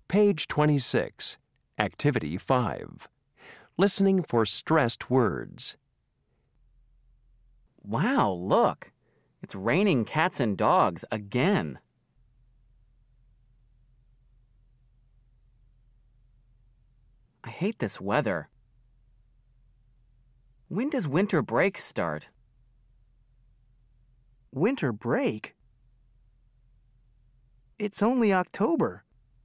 Page 26, Activity 5. Listening for stressed words. Wow, look. It's raining cats and dogs again. I hate this weather. When does winter break start? Winter break? It's only October.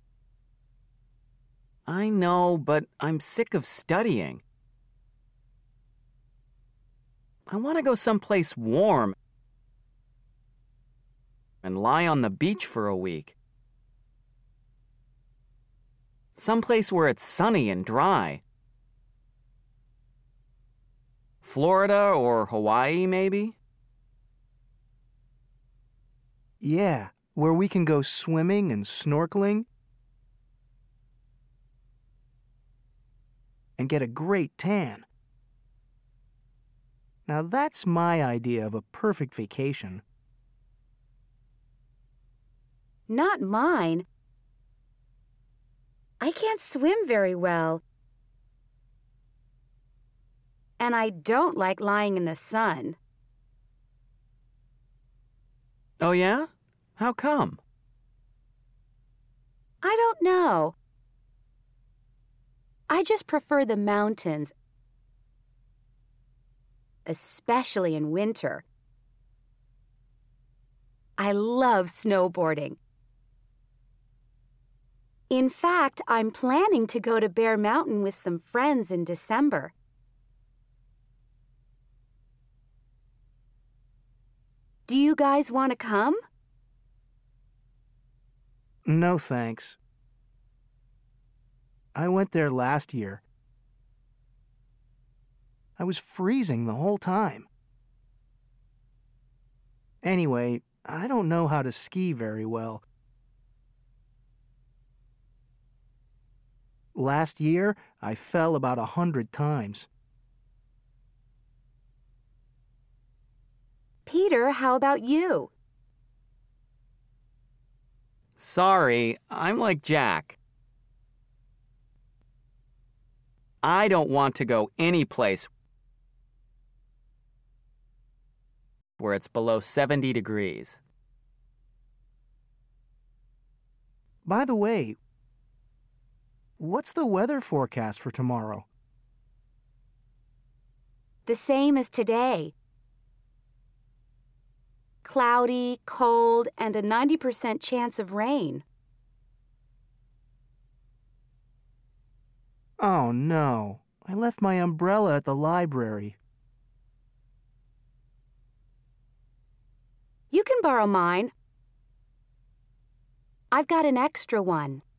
I know, but I'm sick of studying. I want to go someplace warm and lie on the beach for a week. Someplace where it's sunny and dry. Florida or Hawaii, maybe? Yeah, where we can go swimming and snorkeling and get a great tan. Now that's my idea of a perfect vacation. Not mine. I can't swim very well. And I don't like lying in the sun. Oh, yeah? How come? I don't know. I just prefer the mountains, especially in winter. I love snowboarding. In fact, I'm planning to go to Bear Mountain with some friends in December. Do you guys want to come? No, thanks. I went there last year. I was freezing the whole time. Anyway, I don't know how to ski very well. Last year, I fell about 100 times. Peter, how about you? Sorry, I'm like Jack. I don't want to go any place where it's below 70 degrees. By the way, what's the weather forecast for tomorrow? The same as today. Cloudy, cold, and a 90% chance of rain. Oh no, I left my umbrella at the library. You can borrow mine. I've got an extra one.